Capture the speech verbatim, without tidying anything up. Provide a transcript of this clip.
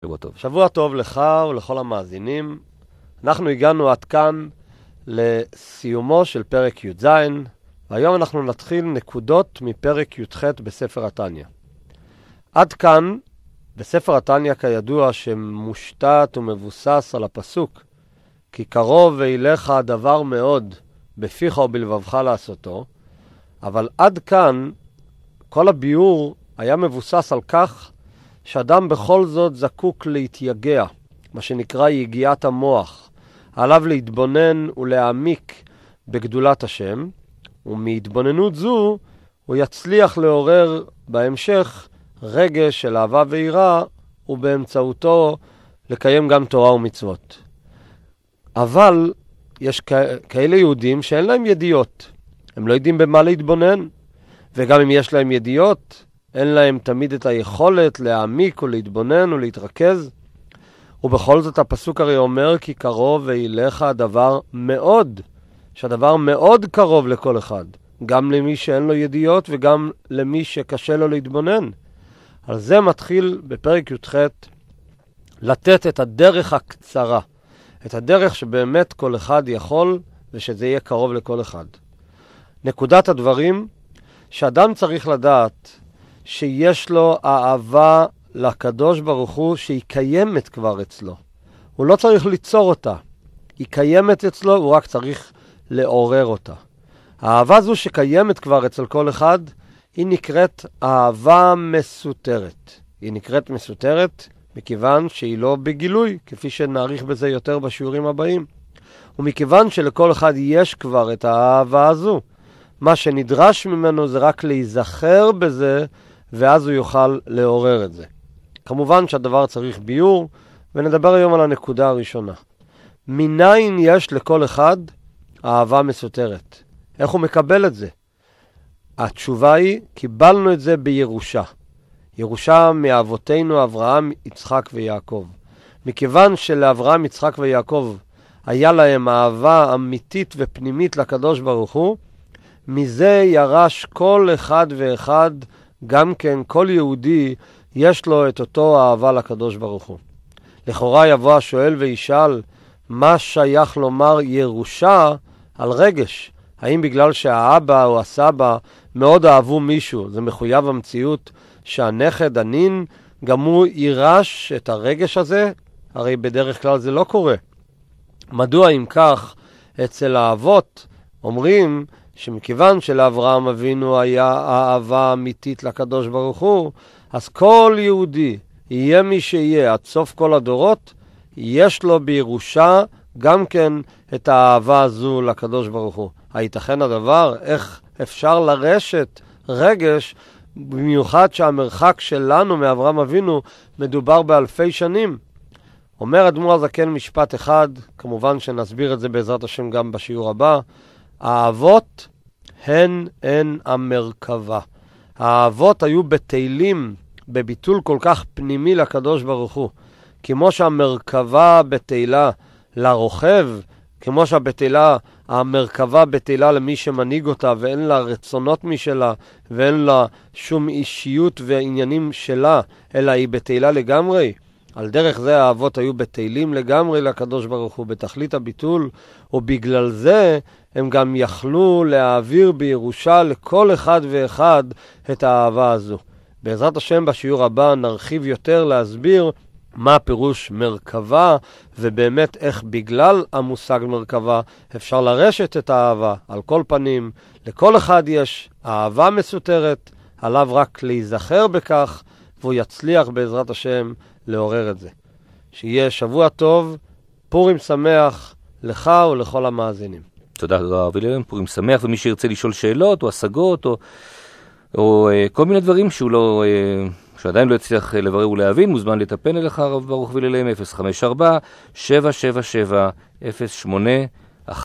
שבוע טוב. שבוע טוב לך ולכל המאזינים. אנחנו הגענו עד כאן לסיומו של פרק י"ז, והיום אנחנו נתחיל נקודות מפרק י"ח בספר התניא. עד כאן, בספר התניא כידוע שמושתת ומבוסס על הפסוק, כי קרוב ואליך הדבר מאוד, בפיך ובלבבך לעשותו, אבל עד כאן כל הביאור היה מבוסס על כך שאדם בכל זאת זקוק להתייגע, מה שנקרא יגיעת המוח, עליו להתבונן ולהעמיק בגדולת השם, ומהתבוננות זו הוא יצליח לעורר בהמשך רגש של אהבה ויראה, ובאמצעותו לקיים גם תורה ומצוות. אבל יש כאלה יהודים שאין להם ידיעות, הם לא יודעים במה להתבונן, וגם אם יש להם ידיעות, אין להם תמיד את היכולת להעמיק ולהתבונן ולהתרכז. ובכל זאת הפסוק הרי אומר, כי קרוב ואליך הדבר מאוד, שהדבר מאוד קרוב לכל אחד, גם למי שאין לו ידיעות וגם למי שקשה לו להתבונן. על זה מתחיל בפרק י"ח לתת את הדרך הקצרה, את הדרך שבאמת כל אחד יכול ושזה יהיה קרוב לכל אחד. נקודת הדברים, שאדם צריך לדעת שיש לו אהבה לקדוש ברוך הוא שהיא קיימת כבר אצלו. הוא לא צריך ליצור אותה. היא קיימת אצלו, הוא רק צריך לעורר אותה. האהבה זו שקיימת כבר אצל כל אחד, היא נקראת אהבה מסותרת. היא נקראת מסותרת מכיוון שהיא לא בגילוי, כפי שנעריך בזה יותר בשיעורים הבאים. ומכיוון שלכל אחד יש כבר את האהבה הזו, מה שנדרש ממנו זה רק להיזכר בזה, ואז הוא יוכל לעורר את זה. כמובן שהדבר צריך ביור, ונדבר היום על הנקודה הראשונה. מניין יש לכל אחד אהבה מסותרת? איך הוא מקבל את זה? התשובה היא, קיבלנו את זה בירושה. ירושה מאבותינו אברהם, יצחק ויעקב. מכיוון שלאברהם, יצחק ויעקב היה להם אהבה אמיתית ופנימית לקדוש ברוך הוא, מזה ירש כל אחד ואחד, גם כן כל יהודי יש לו את אותו אהבה לקדוש ברוך הוא. לכאורה יבוא השואל וישאל, מה שייך לומר ירושה על רגש? האם בגלל שהאבא או הסבא מאוד אהבו מישהו, זה מחויב המציאות שהנכד, הנין, גם הוא יירש את הרגש הזה? הרי בדרך כלל זה לא קורה. מדוע אם כך אצל האבות אומרים שמכיוון שלאברהם אבינו היה אהבה אמיתית לקדוש ברוך הוא, אז כל יהודי, יהיה מי שיהיה עד סוף כל הדורות, יש לו בירושה גם כן את האהבה הזו לקדוש ברוך הוא. הייתכן הדבר? איך אפשר לרשת רגש, במיוחד שהמרחק שלנו מאברהם אבינו מדובר באלפי שנים? אומר אדמו"ר הזקן משפט אחד, כמובן שנסביר את זה בעזרת השם גם בשיעור הבא, האהבות הן הן המרכבה. האהבות היו בתהילים, בביטול כל כך פנימי לקדוש ברוך הוא. כמו שהמרכבה בתהילה לרוכב, כמו שהבתהילה, המרכבה בתהילה למי שמנהיג אותה, ואין לה רצונות משלה, ואין לה שום אישיות ועניינים שלה, אלא היא בתהילה לגמרי. על דרך זה האהבות היו בתהילים לגמרי לקדוש ברוך הוא, בתכלית הביטול, ובגלל זה הם גם יכלו להעביר בירושה לכל אחד ואחד את האהבה הזו. בעזרת השם בשיעור הבא נרחיב יותר להסביר מה הפירוש מרכבה, ובאמת איך בגלל המושג מרכבה אפשר לרשת את האהבה. על כל פנים, לכל אחד יש אהבה מסותרת, עליו רק להיזכר בכך, והוא יצליח בעזרת השם לעורר את זה. שיהיה שבוע טוב, פורים שמח לך ולכל המאזינים. תודה רב אליהם, פורים שמח, ומי שירצה לשאול שאלות או השגות או, או uh, כל מיני דברים שהוא לא, uh, שעדיין לא יצליח לברר ולהבין, מוזמן לטפן אליך הרב ברוך ולילם אפס חמש ארבע שבע שבע שבע אפס שמונה